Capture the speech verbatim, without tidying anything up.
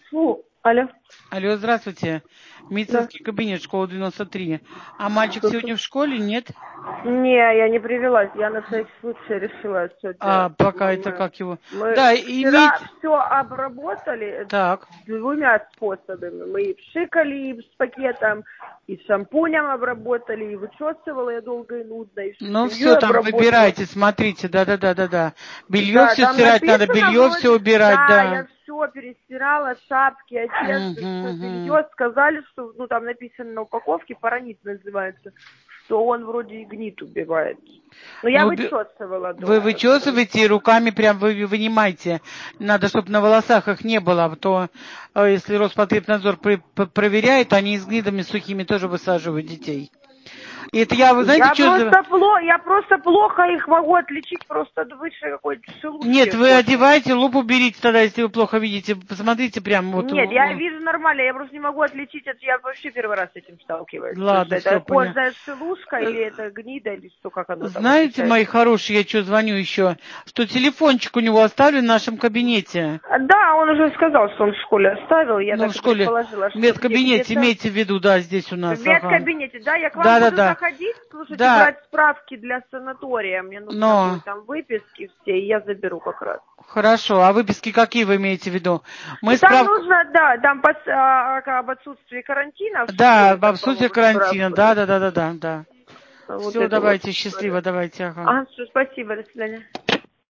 Фу, алло. Алло, здравствуйте. Да. Медицинский кабинет, школа девяносто три. А мальчик Слушай. сегодня в школе, нет? Не, я не привелась. Я на всякий случай решила А, сегодня. пока это Мы, как его... мы Да, иметь... вчера все обработали Так. двумя способами. Мы и пшикали и с пакетом, и шампунем обработали, и вычесывала я долго и нудно, и всю Ну, семью все там обработала. выбирайте, смотрите, да-да-да-да-да. Белье Да, все там стирать надо, написано белье все вроде, убирать, да, да. я все перестирала, шапки, одежду, все Угу. белье. Сказали, что, ну, там написано на упаковке, паранит называется, что он вроде и гнит убивает. Но я Ну, уби- вычесывала вы долго. вычесываете и руками прям вы вынимаете. Надо, чтобы на волосах их не было, а то, э, если Роспотребнадзор при- п- проверяет, они с гнидами сухими тоже высаживают детей. И это я, вы знаете, Я что за... просто, плохо, я просто плохо их могу отличить просто от высшей какой-то Нет, шелушки вы кожной. одеваете, лупу берите тогда, если вы плохо видите. Посмотрите прям вот... Нет, я м, вижу нормально, я просто не могу отличить, это я вообще первый раз с этим сталкиваюсь. То, что Ладно, это все, понял. кожная шелушка или это гнида, или что, как оно там Знаете, мои отличается. хорошие, я что звоню еще, что телефончик у него оставлен в нашем кабинете. А, Да, он уже сказал, что он в школе оставил. Я Ну, в так и школе, предположила, в что где- медкабинете, где-то имейте в виду, да, здесь у в нас, ага. медкабинете. Да, я к вам буду Да-да-да, заходить, слушайте, да, брать справки для санатория. Мне нужно но, будет там выписки все, и я заберу как раз. хорошо, а выписки какие вы имеете в виду? Мы Ну, там справку, нужно, да, там пос- а, а, об отсутствии карантина в да, школе, об там, отсутствии по-моему, карантина, справку, да. да-да-да-да-да, да. Вот Все, это вот. давайте, счастливо, давайте, ага. А, все, спасибо, до свидания.